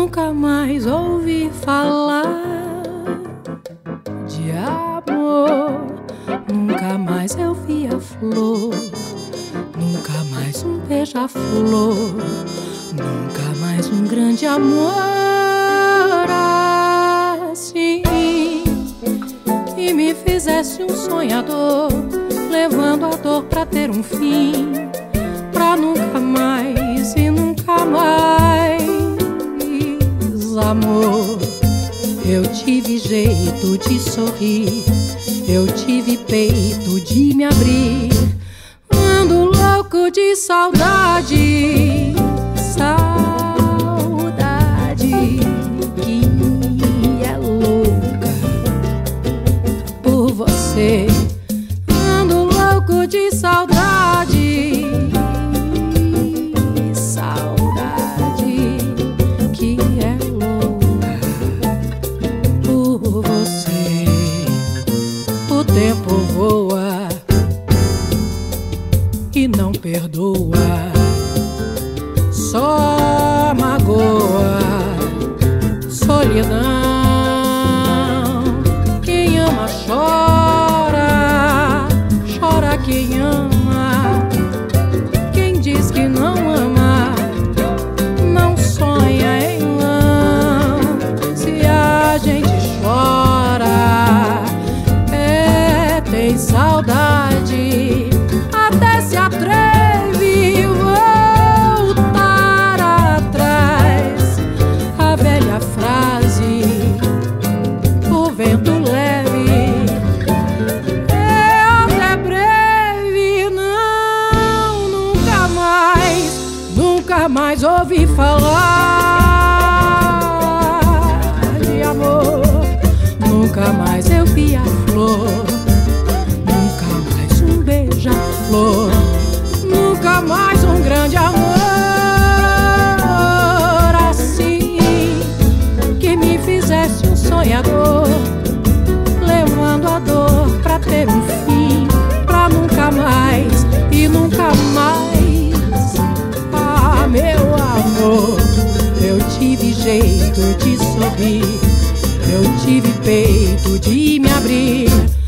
Nunca mais ouvi falar de amor. Nunca mais eu vi a flor. Nunca mais um beija-flor. Nunca mais um grande amor assim. E me fizesse um sonhador, levando a dor pra ter um fim, pra nunca mais e nunca mais. Amor, eu tive jeito de sorrir, eu tive peito de me abrir. Ando louco de saudade, saudade que é louca por você. Ando louco de saudade, saudade que é por você. O tempo voa e não perdoa, só magoa, solidão. Quem ama chora, chora quem ama. Quem diz que não ama, não sonha em vão. Se a gente chora, tem saudade, até se atreve voltar atrás. A velha frase, o vento leve é até breve. Não, nunca mais ouvi falar de amor. Nunca mais eu vi a flor, nunca mais um beija-flor, nunca mais um grande amor assim, que me fizesse um sonhador, levando a dor pra ter um fim, pra nunca mais e nunca mais. Ah, meu amor, eu tive jeito de sorrir, eu tive peito de me abrir.